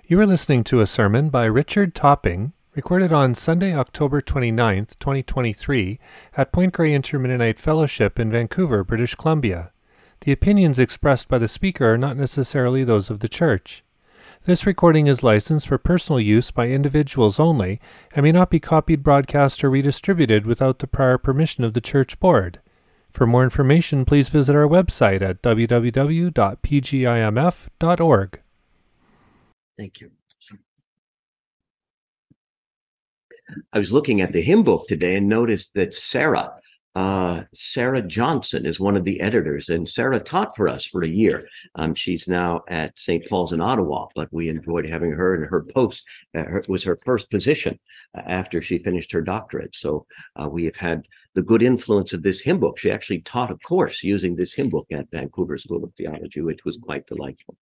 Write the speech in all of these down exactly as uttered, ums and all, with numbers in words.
You are listening to a sermon by Richard Topping, recorded on Sunday, October twenty-ninth, twenty twenty-three, at Point Grey Inter-Mennonite Fellowship in Vancouver, British Columbia. The opinions expressed by the speaker are not necessarily those of the church. This recording is licensed for personal use by individuals only and may not be copied, broadcast, or redistributed without the prior permission of the church board. For more information, please visit our website at w w w dot p g i m f dot org. Thank you. I was looking at the hymn book today and noticed that Sarah, uh, Sarah Johnson is one of the editors, and Sarah taught for us for a year. Um, she's now at Saint Paul's in Ottawa, but we enjoyed having her, and her post uh, her, was her first position uh, after she finished her doctorate. So uh, we have had the good influence of this hymn book. She actually taught a course using this hymn book at Vancouver School of Theology, which was quite delightful.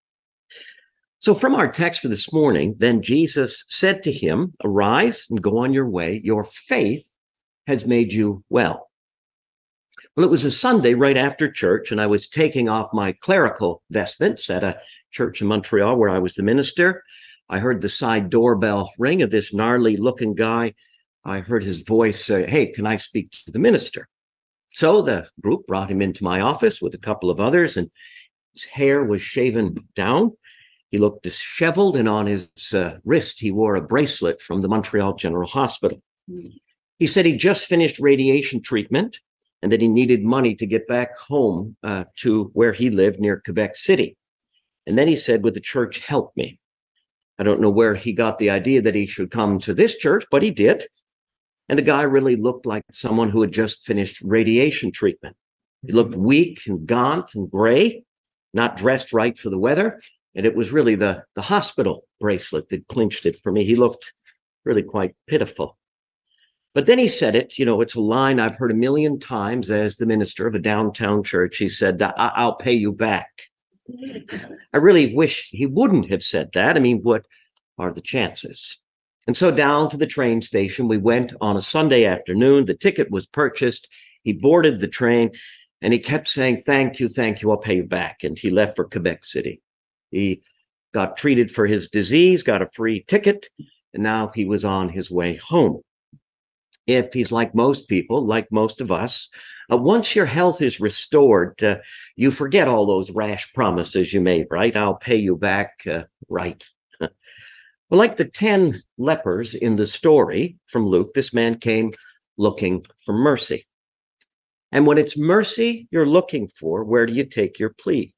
So from our text for this morning, then Jesus said to him, "Arise and go on your way. Your faith has made you well." Well, it was a Sunday right after church, and I was taking off my clerical vestments at a church in Montreal where I was the minister. I heard the side doorbell ring of this gnarly-looking guy. I heard his voice say, "Hey, can I speak to the minister?" So the group brought him into my office with a couple of others, and his hair was shaven down. He looked disheveled, and on his uh, wrist, he wore a bracelet from the Montreal General Hospital. Mm. He said he just finished radiation treatment and that he needed money to get back home uh, to where he lived near Quebec City. And then he said, "Would the church help me?" I don't know where he got the idea that he should come to this church, but he did. And the guy really looked like someone who had just finished radiation treatment. He looked weak and gaunt and gray, not dressed right for the weather. And it was really the, the hospital bracelet that clinched it for me. He looked really quite pitiful. But then he said it, you know, it's a line I've heard a million times as the minister of a downtown church. He said, I- I'll pay you back. I really wish he wouldn't have said that. I mean, what are the chances? And so down to the train station, we went on a Sunday afternoon. The ticket was purchased. He boarded the train and he kept saying, "Thank you, thank you, I'll pay you back." And he left for Quebec City. He got treated for his disease, got a free ticket, and now he was on his way home. If he's like most people, like most of us, uh, once your health is restored, uh, you forget all those rash promises you made, right? "I'll pay you back," uh, right? Well, like the ten lepers in the story from Luke, this man came looking for mercy. And when it's mercy you're looking for, where do you take your plea?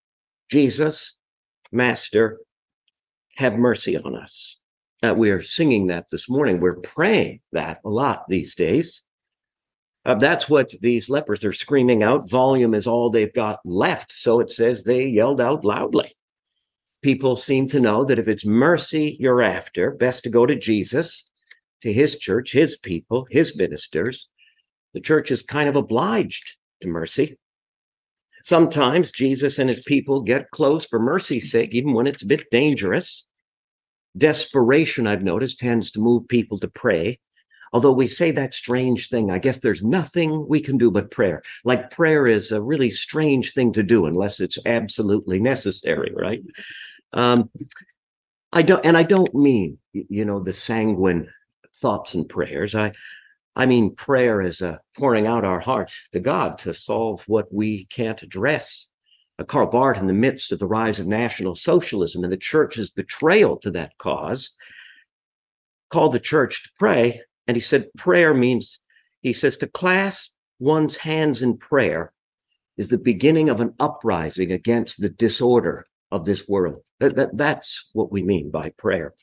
"Jesus, Master, have mercy on us." Uh, we are singing that this morning. We're praying that a lot these days. Uh, that's what these lepers are screaming out. Volume is all they've got left. So it says they yelled out loudly. People seem to know that if it's mercy you're after, best to go to Jesus, to his church, his people, his ministers. The church is kind of obliged to mercy. Sometimes Jesus and his people get close for mercy's sake, even when it's a bit dangerous. Desperation, I've noticed, tends to move people to pray. Although we say that strange thing, I guess there's nothing we can do but prayer. Like prayer is a really strange thing to do unless it's absolutely necessary, right? Um, I don't, and I don't mean, you know, the sanguine thoughts and prayers. I, I mean, prayer is a pouring out our hearts to God to solve what we can't address. Uh, Karl Barth, in the midst of the rise of National Socialism and the church's betrayal to that cause, called the church to pray. And he said, prayer means, he says, to clasp one's hands in prayer is the beginning of an uprising against the disorder of this world. That, that, that's what we mean by prayer.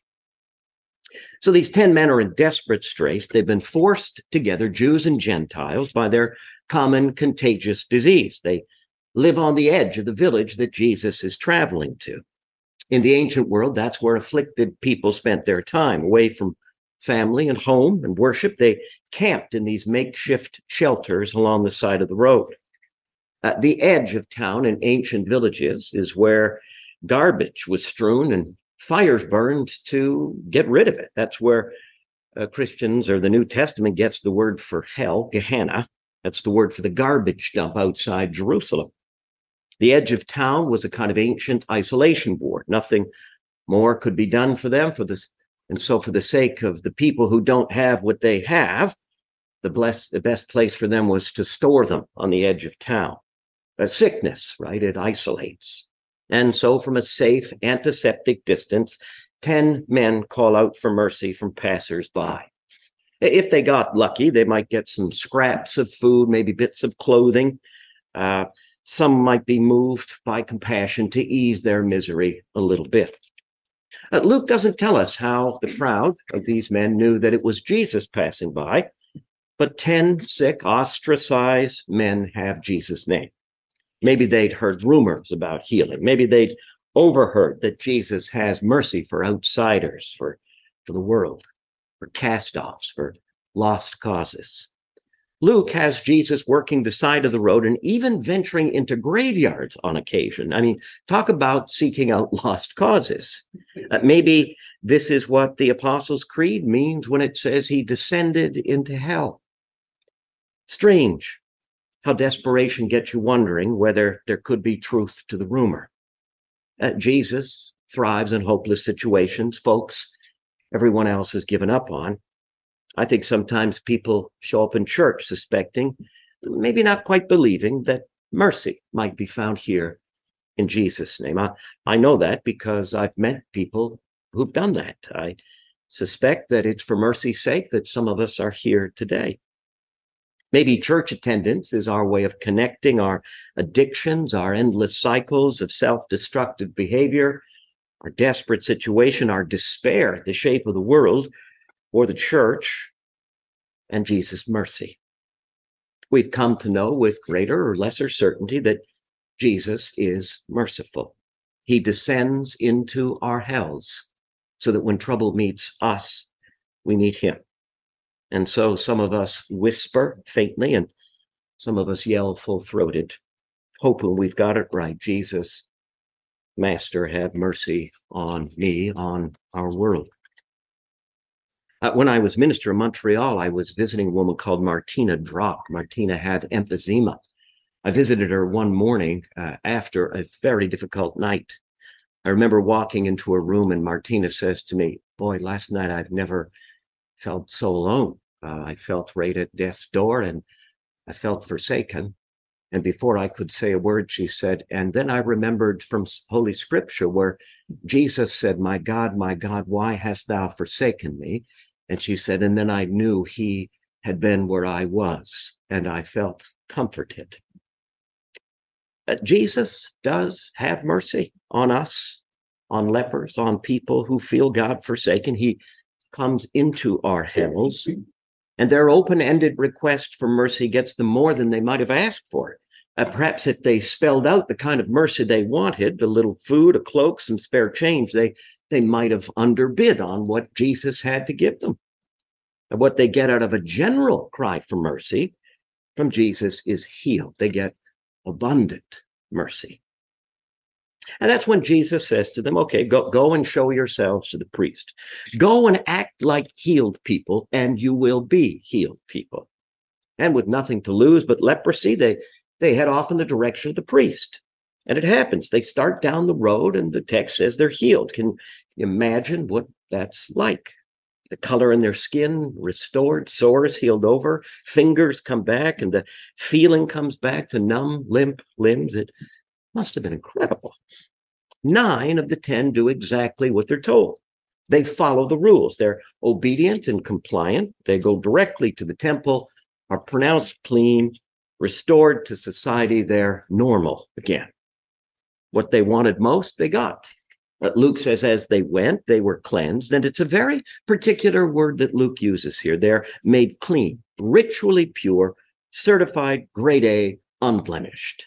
So these ten men are in desperate straits. They've been forced together, Jews and Gentiles, by their common contagious disease. They live on the edge of the village that Jesus is traveling to. In the ancient world, that's where afflicted people spent their time, away from family and home and worship. They camped in these makeshift shelters along the side of the road. Uh, the edge of town in ancient villages is where garbage was strewn and fires burned to get rid of it. That's where uh, Christians or the New Testament gets the word for hell, Gehenna. That's the word for the garbage dump outside Jerusalem. The edge of town was a kind of ancient isolation ward. Nothing More could be done for them for this. And so for the sake of the people who don't have what they have, the, bless, the best place for them was to store them on the edge of town. A sickness, right? It isolates. And so from a safe antiseptic distance, ten men call out for mercy from passers-by. If they got lucky, they might get some scraps of food, maybe bits of clothing. Uh, some might be moved by compassion to ease their misery a little bit. Uh, Luke doesn't tell us how the crowd of these men knew that it was Jesus passing by, but ten sick, ostracized men have Jesus' name. Maybe they'd heard rumors about healing. Maybe they'd overheard that Jesus has mercy for outsiders, for, for the world, for cast-offs, for lost causes. Luke has Jesus working the side of the road and even venturing into graveyards on occasion. I mean, talk about seeking out lost causes. Uh, maybe this is what the Apostles' Creed means when it says he descended into hell. Strange how desperation gets you wondering whether there could be truth to the rumor. Uh, Jesus thrives in hopeless situations, folks everyone else has given up on. I think sometimes people show up in church suspecting, maybe not quite believing, that mercy might be found here in Jesus' name. I, I know that because I've met people who've done that. I suspect that it's for mercy's sake that some of us are here today. Maybe church attendance is our way of connecting our addictions, our endless cycles of self-destructive behavior, our desperate situation, our despair, the shape of the world, or the church, and Jesus' mercy. We've come to know with greater or lesser certainty that Jesus is merciful. He descends into our hells so that when trouble meets us, we meet him. And so some of us whisper faintly and some of us yell full-throated, hoping we've got it right. Jesus, Master, have mercy on me, on our world. Uh, when I was minister in Montreal, I was visiting a woman called Martina Drock. Martina had emphysema. I visited her one morning uh, after a very difficult night. I remember walking into a room and Martina says to me, boy, last night I've never felt so alone. Uh, I felt right at death's door and I felt forsaken. And before I could say a word, she said, and then I remembered from Holy Scripture where Jesus said, my God, my God, why hast thou forsaken me? And she said, and then I knew he had been where I was, and I felt comforted. Uh, Jesus does have mercy on us, on lepers, on people who feel God forsaken. He comes into our hells, and their open-ended request for mercy gets them more than they might have asked for. Uh, perhaps if they spelled out the kind of mercy they wanted, a little food, a cloak, some spare change, they, they might have underbid on what Jesus had to give them. And what they get out of a general cry for mercy from Jesus is healed. They get abundant mercy. And that's when Jesus says to them, okay, go, go and show yourselves to the priest. Go and act like healed people, and you will be healed people. And with nothing to lose but leprosy, they, they head off in the direction of the priest. And it happens. They start down the road, and the text says they're healed. Can you imagine what that's like? The color in their skin restored, sores healed over, fingers come back, and the feeling comes back to numb, limp limbs. It must have been incredible. Nine of the ten do exactly what they're told. They follow the rules. They're obedient and compliant. They go directly to the temple, are pronounced clean, restored to society. They're normal again. What they wanted most, they got. But Luke says as they went, they were cleansed. And it's a very particular word that Luke uses here. They're made clean, ritually pure, certified, grade A, unblemished.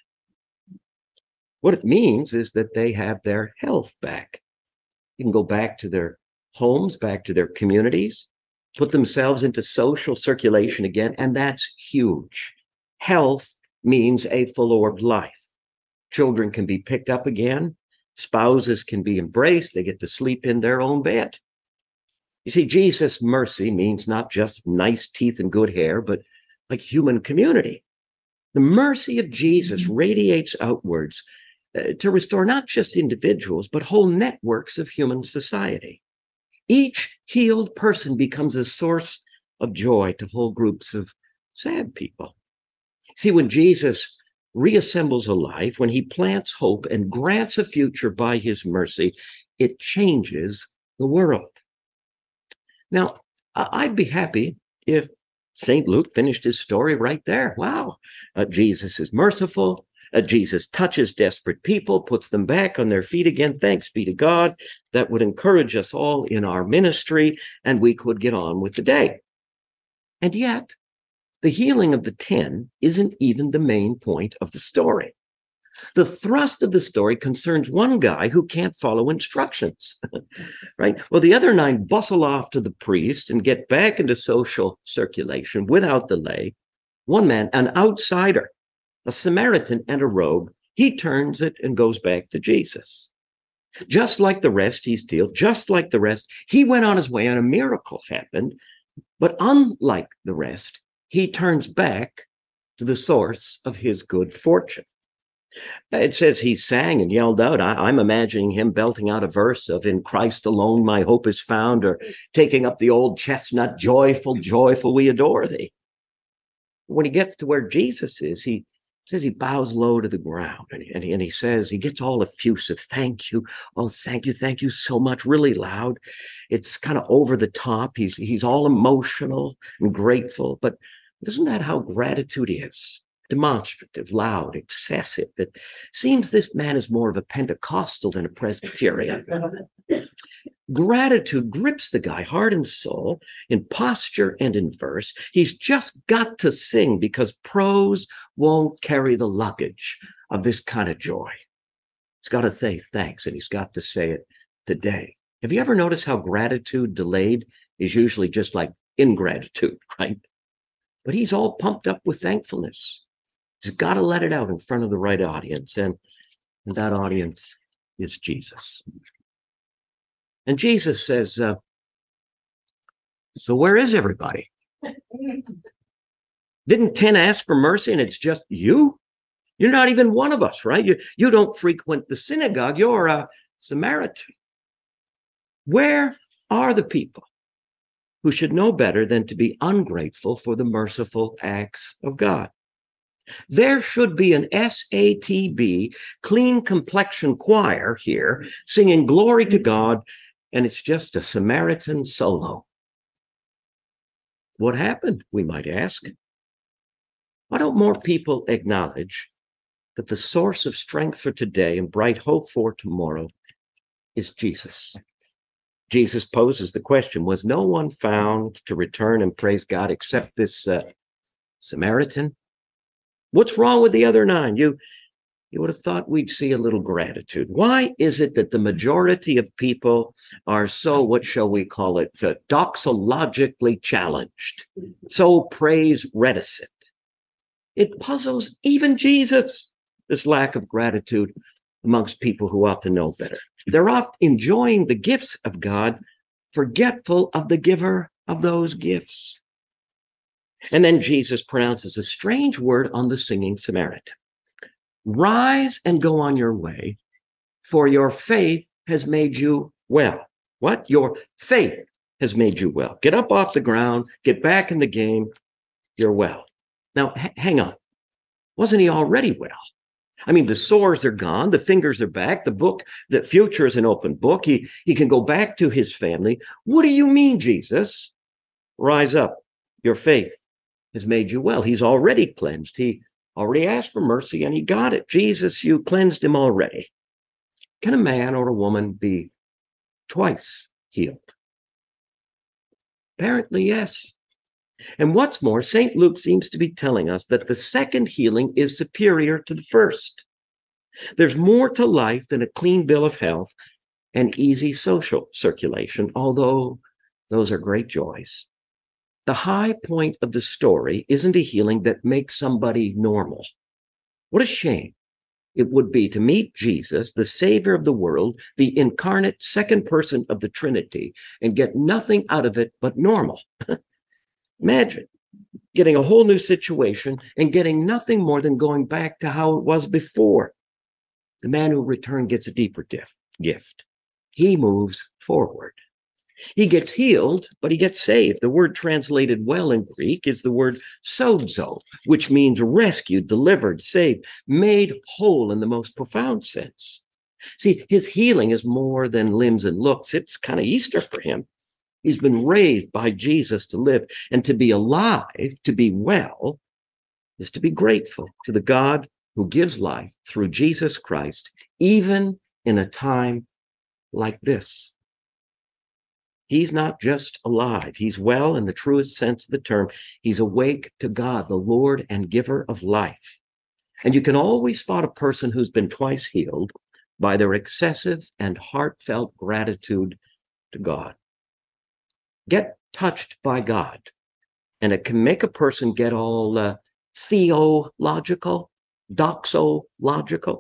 What it means is that they have their health back. You can go back to their homes, back to their communities, put themselves into social circulation again, and that's huge. Health means a full-orbed life. Children can be picked up again. Spouses can be embraced. They get to sleep in their own bed. You see, Jesus' mercy means not just nice teeth and good hair, but like human community. The mercy of Jesus radiates outwards uh, to restore not just individuals, but whole networks of human society. Each healed person becomes a source of joy to whole groups of sad people. See, when Jesus reassembles a life, when he plants hope and grants a future by his mercy, it changes the world. Now, I'd be happy if Saint Luke finished his story right there. Wow, uh, Jesus is merciful. Uh, Jesus touches desperate people, puts them back on their feet again. Thanks be to God. That would encourage us all in our ministry, and we could get on with the day. And yet, the healing of the ten isn't even the main point of the story. The thrust of the story concerns one guy who can't follow instructions, right? Well, the other nine bustle off to the priest and get back into social circulation without delay. One man, an outsider, a Samaritan and a rogue, he turns it and goes back to Jesus. Just like the rest, he's healed. Just like the rest, he went on his way and a miracle happened. But unlike the rest, he turns back to the source of his good fortune. It says he sang and yelled out. I, I'm imagining him belting out a verse of "In Christ alone my hope is found," or taking up the old chestnut, "Joyful, joyful, we adore thee." When he gets to where Jesus is, he says he bows low to the ground, and he, and he, and he says, he gets all effusive. "Thank you. Oh, thank you. Thank you so much." Really loud. It's kind of over the top. He's, he's all emotional and grateful. But isn't that how gratitude is? Demonstrative, loud, excessive. It seems this man is more of a Pentecostal than a Presbyterian. Gratitude grips the guy heart and soul, in posture and in verse. He's just got to sing because prose won't carry the luggage of this kind of joy. He's got to say thanks, and he's got to say it today. Have you ever noticed how gratitude delayed is usually just like ingratitude, right? But he's all pumped up with thankfulness. He's got to let it out in front of the right audience, and, and that audience is Jesus. And Jesus says, uh, so where is everybody? Didn't ten ask for mercy and it's just you? You're not even one of us, right? You, you don't frequent the synagogue. You're a Samaritan. Where are the people who should know better than to be ungrateful for the merciful acts of God? There should be an S A T B, clean complexion choir here singing glory to God, and it's just a Samaritan solo. What happened, we might ask? Why don't more people acknowledge that the source of strength for today and bright hope for tomorrow is Jesus? Jesus poses the question, was no one found to return and praise God except this uh, Samaritan? What's wrong with the other nine? You, you would have thought we'd see a little gratitude. Why is it that the majority of people are so, what shall we call it, uh, doxologically challenged, so praise reticent? It puzzles even Jesus, this lack of gratitude amongst people who ought to know better. They're oft enjoying the gifts of God, forgetful of the giver of those gifts. And then Jesus pronounces a strange word on the singing Samaritan. Rise and go on your way, for your faith has made you well. What? Your faith has made you well. Get up off the ground, get back in the game, you're well. Now, h- hang on. Wasn't he already well? I mean, the sores are gone, the fingers are back, the book, the future is an open book. He, he can go back to his family. What do you mean, Jesus? Rise up. Your faith has made you well. He's already cleansed. He already asked for mercy and he got it. Jesus, you cleansed him already. Can a man or a woman be twice healed? Apparently, yes. And what's more, Saint Luke seems to be telling us that the second healing is superior to the first. There's more to life than a clean bill of health and easy social circulation, although those are great joys. The high point of the story isn't a healing that makes somebody normal. What a shame it would be to meet Jesus, the Savior of the world, the incarnate second person of the Trinity, and get nothing out of it but normal. Imagine getting a whole new situation and getting nothing more than going back to how it was before. The man who returned gets a deeper gift. He moves forward. He gets healed, but he gets saved. The word translated well in Greek is the word sozo, which means rescued, delivered, saved, made whole in the most profound sense. See, his healing is more than limbs and looks. It's kind of Easter for him. He's been raised by Jesus to live, and to be alive, to be well, is to be grateful to the God who gives life through Jesus Christ, even in a time like this. He's not just alive. He's well in the truest sense of the term. He's awake to God, the Lord and giver of life. And you can always spot a person who's been twice healed by their excessive and heartfelt gratitude to God. Get touched by God, and it can make a person get all uh, theological, doxological.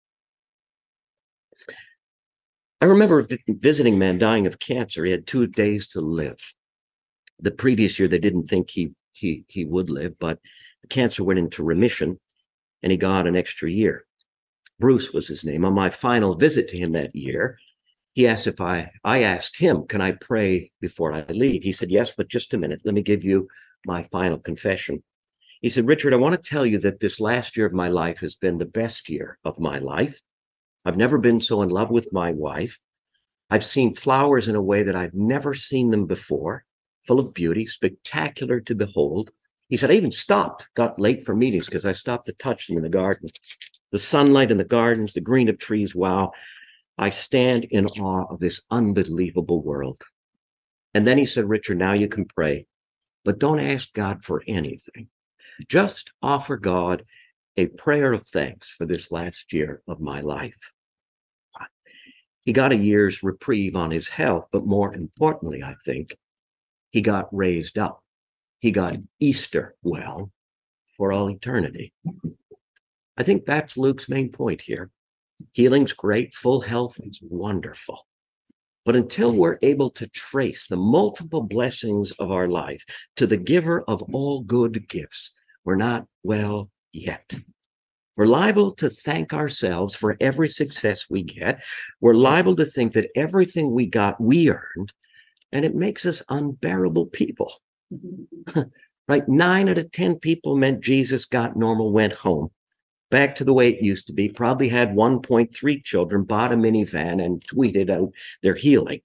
I remember visiting a man dying of cancer. He had two days to live. The previous year, they didn't think he he he would live, but the cancer went into remission, and he got an extra year. Bruce was his name. On my final visit to him that year, he asked if I, I asked him, can I pray before I leave? He said, yes, but just a minute. Let me give you my final confession. He said, Richard, I want to tell you that this last year of my life has been the best year of my life. I've never been so in love with my wife. I've seen flowers in a way that I've never seen them before, full of beauty, spectacular to behold. He said, I even stopped, got late for meetings because I stopped to touch them in the garden. The sunlight in the gardens, the green of trees, wow. I stand in awe of this unbelievable world. And then he said, Richard, now you can pray, but don't ask God for anything. Just offer God a prayer of thanks for this last year of my life. He got a year's reprieve on his health, but more importantly, I think, he got raised up. He got Easter well for all eternity. I think that's Luke's main point here. Healing's great, full health is wonderful. But until we're able to trace the multiple blessings of our life to the giver of all good gifts, we're not well yet. We're liable to thank ourselves for every success we get. We're liable to think that everything we got, we earned, and it makes us unbearable people. Right? Nine out of ten people meant Jesus got normal, went home. Back to the way it used to be, probably had one point three children, bought a minivan, and tweeted out their healing.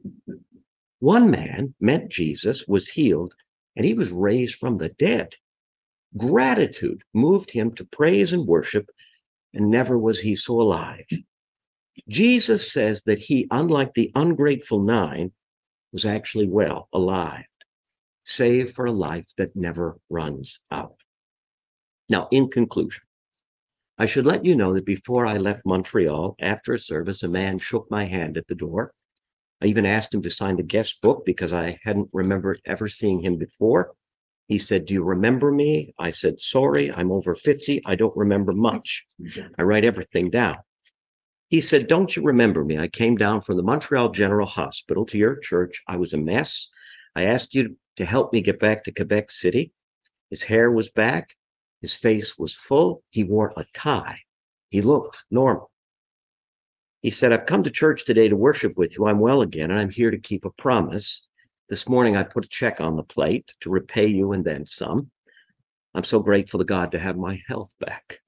One man met Jesus, was healed, and he was raised from the dead. Gratitude moved him to praise and worship, and never was he so alive. Jesus says that he, unlike the ungrateful nine, was actually well, alive, save for a life that never runs out. Now, in conclusion, I should let you know that before I left Montreal, after a service, a man shook my hand at the door. I even asked him to sign the guest book because I hadn't remembered ever seeing him before. He said, do you remember me? I said, sorry, I'm over fifty. I don't remember much. I write everything down. He said, don't you remember me? I came down from the Montreal General Hospital to your church. I was a mess. I asked you to help me get back to Quebec City. His hair was back. His face was full. He wore a tie. He looked normal. He said, I've come to church today to worship with you. I'm well again, and I'm here to keep a promise. This morning, I put a check on the plate to repay you and then some. I'm so grateful to God to have my health back.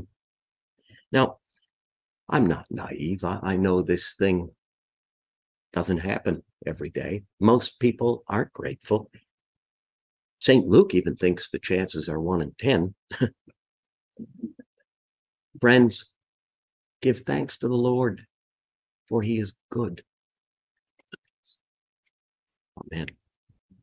Now, I'm not naive. I, I know this thing doesn't happen every day. Most people aren't grateful. Saint Luke even thinks the chances are one in ten. Friends, give thanks to the Lord, for he is good. Amen.